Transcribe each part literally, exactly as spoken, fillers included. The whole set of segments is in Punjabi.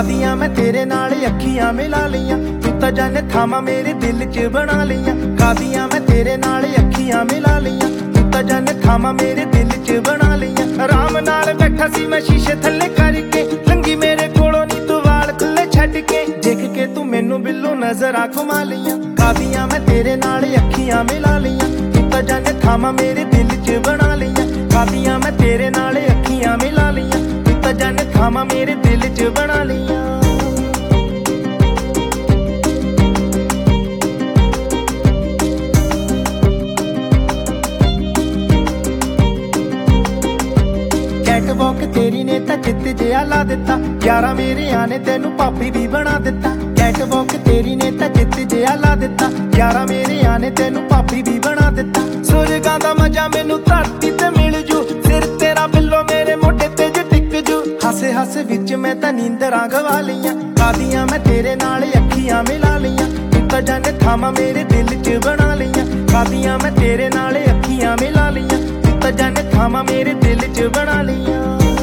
ਕਾਦੀਆਂ ਮੈਂ ਤੇਰੇ ਨਾਲ ਅੱਖੀਆਂ ਮਿਲਾ ਲਈਆਂ, ਤੂੰ ਤਾਂ ਜਾਣੇ ਥਾਵਾਂ ਮੇਰੇ ਦਿਲ 'ਚ ਬਣਾ ਲਈਆਂ। ਕਾਦੀਆਂ ਮੈਂ ਤੇਰੇ ਨਾਲ ਅੱਖੀਆਂ ਮਿਲਾ ਲਈਆਂ, ਤੂੰ ਤਾਂ ਜਾਣੇ ਥਾਵਾਂ ਮੇਰੇ ਦਿਲ 'ਚ ਬਣਾ ਲਈਆਂ। ਆਰਾਮ ਨਾਲ ਬੈਠਾ ਸੀ ਮੈਂ ਸ਼ੀਸ਼ੇ ਥੱਲੇ ਕਰਕੇ, ਲੰਗੀ ਮੇਰੇ ਕੋਲੋਂ ਨੀ ਤੂੰ ਵਾਲ ਖੁੱਲੇ ਛੱਡ ਕੇ, ਦੇਖ ਕੇ ਤੂੰ ਮੈਨੂੰ ਬਿੱਲੋ ਨਜ਼ਰਾਂ ਘੁਮਾ ਲਈਆਂ। ਕਾਦੀਆਂ ਮੈਂ ਤੇਰੇ ਨਾਲ ਅੱਖੀਆਂ ਮਿਲਾ ਲਈਆਂ, ਤੂੰ ਤਾਂ ਜਾਣੇ ਥਾਵਾਂ ਮੇਰੇ ਦਿਲ 'ਚ ਬਣਾ ਲਈਆਂ। ਕਾਦੀਆਂ ਮੈਂ ਤੇਰੇ ਨਾਲ ਅੱਖੀਆਂ ਮਿਲਾ ਲਈਆਂ, ਤੂੰ ਤਾਂ ਜਾਣੇ ਥਾਵਾਂ ਮੇਰੇ ਦਿਲ 'ਚ ਬਣਾ ਲਈਆਂ। ਕੈਟਵਾਕ ਤੇਰੀ ਨੇ ਤਾਂ ਚਿੱਤ ਜਿਹਾ ਲਾ ਦਿੱਤਾ, ਯਾਰਾਂ ਮੇਰਿਆਂ ਨੇ ਤੈਨੂੰ ਭਾਬੀ ਵੀ ਬਣਾ ਦਿੱਤਾ। ਕੈਟਵਾਕ ਤੇਰੀ ਨੇ ਤਾਂ ਚਿੱਤ ਜਿਹਾ ਲਾ ਦਿੱਤਾ, ਯਾਰਾਂ ਮੇਰਿਆਂ ਨੇ ਤੈਨੂੰ ਭਾਬੀ ਵੀ ਬਣਾ ਦਿੱਤਾ। ਸੁਰਗਾਂ ਦਾ ਮਜ਼ਾ ਮੈਨੂੰ ਧਰਤੀ ਤੇ ਮਿਲ ਜੂ, ਸਿਰ ਤੇਰਾ ਬਿੱਲੋ ਮੇਰੇ ਮੋਢੇ ਤੇ ਜੇ ਟਿਕ ਜੂ। ਹਾਸੇ ਹਾਸੇ ਵਿੱਚ ਮੈਂ ਤਾਂ ਨੀਂਦਰਾਂ ਗਵਾ ਲਈਆਂ, ਕਾਦੀਆਂ ਮੈਂ ਤੇਰੇ ਨਾਲ ਅੱਖੀਆਂ ਮਿਲਾ ਲਈਆਂ, ਤੂੰ ਤਾਂ ਜਾਣੇ ਥਾਵਾਂ ਮੇਰੇ ਦਿਲ 'ਚ ਬਣਾ ਲਈਆਂ। ਕਾਦੀਆਂ ਮੈਂ ਤੇਰੇ ਨਾਲ ਅੱਖੀਆਂ ਮਿਲਾ ਲਈਆਂ, ਤੂੰ ਤਾਂ ਜਾਣੇ ਥਾਵਾਂ ਮੇਰੇ ਦਿਲ 'ਚ ਬਣਾ ਲਈਆਂ।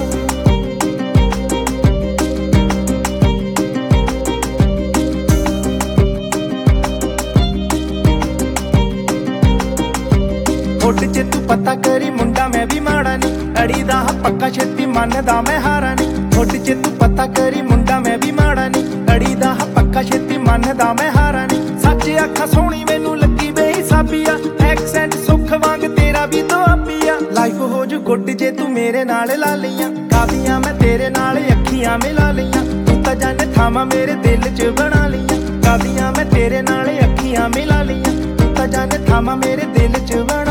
ਹੋਟ 'ਚ ਤੂੰ ਪਤਾ ਕਰੀ ਮੁੰਡਾ ਮੈਂ ਵੀ ਮਾੜਾ ਨੀ, ਅੜੀ ਦਾ ਪੱਕਾ ਛੇਤੀ ਮੰਨਦਾ ਮੈਂ ਹਾਰਾ ਨੀ। ਹੋਟ 'ਚ ਤੂੰ ਪਤਾ ਕਰੀ ਮੁੰਡਾ ਮੈਂ ਵੀ ਮਾੜਾ ਨੀ, ਅੜੀ ਦਾ ਪੱਕਾ ਛੇਤੀ ਮੰਨਦਾ ਮੈਂ ਹਾਰਾ ਨੀ। ਸੱਚ ਅੱਖਾਂ ਸੋਹਣੀ ਮੈਨੂੰ ਲੱਗੀ ਬੇਹਿਸਾਬੀਆ, ਐਕਸੈਂਟ ਸੁੱਖ ਵਾਂਗ ਤੇਰਾ ਵੀ ਦੁਆਬੀਆ। ਲਾਈਫ ਹੋ ਜੂ ਗੁੱਡ ਜੇ ਤੂੰ ਮੇਰੇ ਨਾਲ ਲਾ ਲਈਆਂ, ਕਾਦੀਆਂ ਮੈਂ ਤੇਰੇ ਨਾਲ ਅੱਖੀਆਂ ਮਿਲਾ ਲਈਆਂ, ਤੂੰ ਤਾਂ ਜਾਣੇ ਥਾਵਾਂ ਮੇਰੇ ਦਿਲ 'ਚ ਬਣਾ ਲਈਆਂ। ਕਾਦੀਆਂ ਮੈਂ ਤੇਰੇ ਨਾਲ ਅੱਖੀਆਂ ਮਿਲਾ ਲਈਆਂ, ਤੂੰ ਤਾਂ ਜਾਣੇ ਥਾਵਾਂ ਮੇਰੇ ਦਿਲ 'ਚ ਬਣਾ